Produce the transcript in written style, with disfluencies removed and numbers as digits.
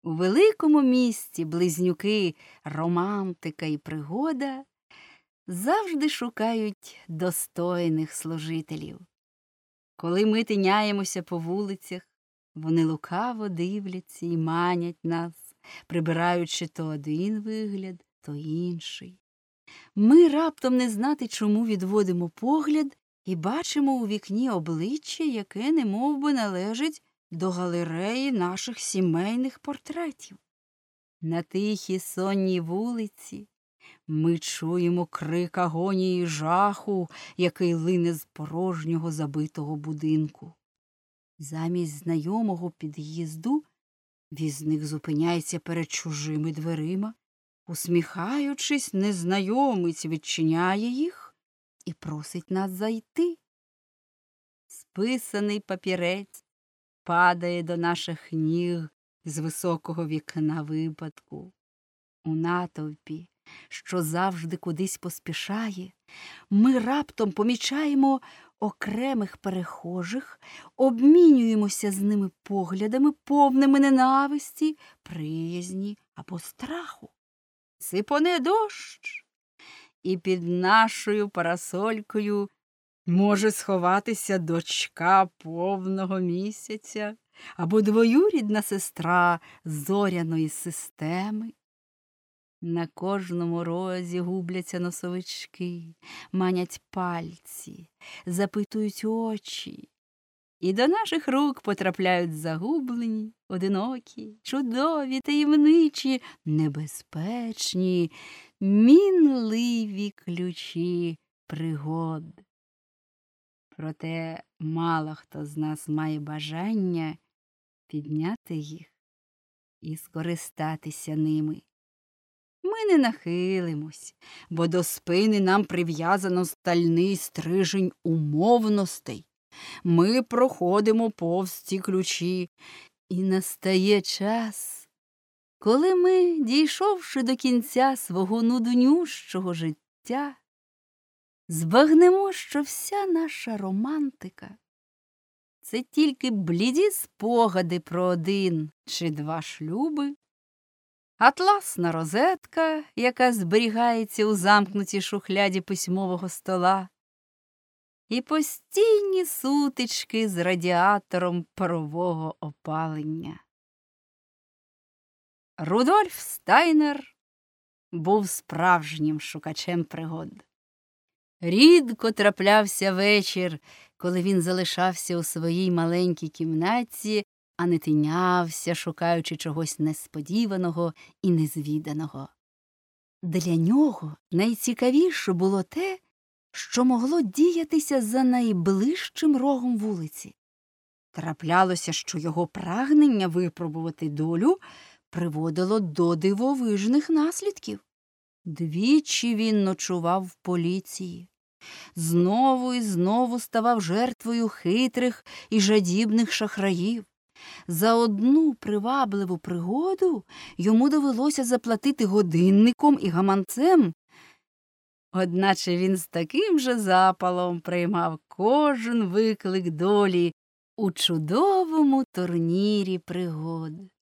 У великому місті близнюки романтика і пригода завжди шукають достойних служителів. Коли ми тиняємося по вулицях, вони лукаво дивляться і манять нас, прибираючи то один вигляд, то інший. Ми раптом не знати чому відводимо погляд і бачимо у вікні обличчя, яке немовби належить до галереї наших сімейних портретів. На тихій сонній вулиці ми чуємо крик агонії жаху, який лине з порожнього забитого будинку. Замість знайомого під'їзду візник зупиняється перед чужими дверима. Усміхаючись, незнайомець відчиняє їх і просить нас зайти. Списаний папірець падає до наших ніг з високого вікна випадку. У натовпі, що завжди кудись поспішає, ми раптом помічаємо окремих перехожих, обмінюємося з ними поглядами, повними ненависті, приязні або страху. Сипоне дощ, і під нашою парасолькою може сховатися дочка повного місяця або двоюрідна сестра зоряної системи. На кожному розі губляться носовички, манять пальці, запитують очі. І до наших рук потрапляють загублені, одинокі, чудові, таємничі, небезпечні, мінливі ключі пригод. Проте мало хто з нас має бажання підняти їх і скористатися ними. Ми не нахилимось, бо до спини нам прив'язано стальний стрижень умовностей. Ми проходимо повз ці ключі, і настає час, коли ми, дійшовши до кінця свого нуднющого життя, збагнемо, що вся наша романтика – це тільки бліді спогади про один чи два шлюби, атласна розетка, яка зберігається у замкнутій шухляді письмового стола, і постійні сутички з радіатором парового опалення. Рудольф Стайнер був справжнім шукачем пригод. Рідко траплявся вечір, коли він залишався у своїй маленькій кімнаті, а не тинявся, шукаючи чогось несподіваного і незвіданого. Для нього найцікавіше було те, що могло діятися за найближчим рогом вулиці. Траплялося, що його прагнення випробувати долю приводило до дивовижних наслідків. Двічі він ночував в поліції. Знову і знову ставав жертвою хитрих і жадібних шахраїв. За одну привабливу пригоду йому довелося заплатити годинником і гаманцем. Одначе він з таким же запалом приймав кожен виклик долі у чудовому турнірі пригод.